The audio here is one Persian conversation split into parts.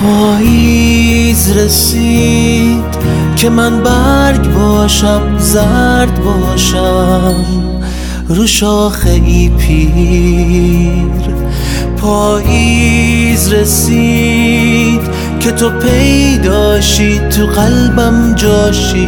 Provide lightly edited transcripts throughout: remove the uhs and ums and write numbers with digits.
پاییز رسید که من برگ باشم، زرد باشم رو شاخه ای پیر. پاییز رسید که تو پیداشی، تو قلبم جاشی،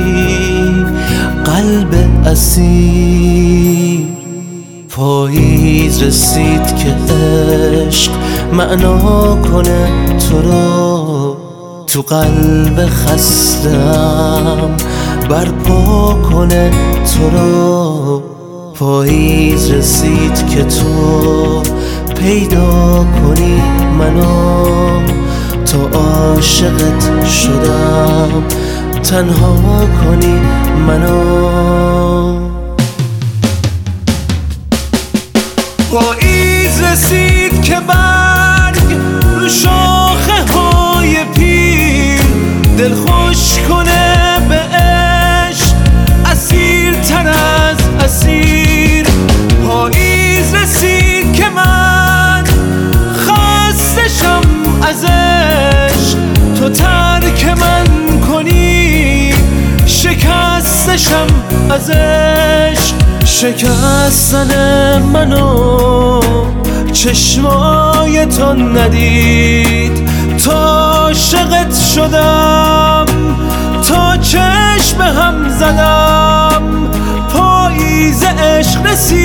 قلب اسیر. پاییز رسید که عشق معنا کنه تو رو، تو قلب خستم برپا کنه تو رو. پاییز رسید که تو پیدا کنی منو، تا عاشقت شدم تنها کنی منو. پاییز رسید که برگ رو شاخه های پیر دل خوش کنه به عشق، اسیر تر از اسیر. پاییز رسید که من خستشم از عشق، تو ترک من کنی شکستشم از عشق. شکستن منو چشمای تو ندید، تا عاشقت شدم، تا چشم هم زدم. پاییز عشق رسید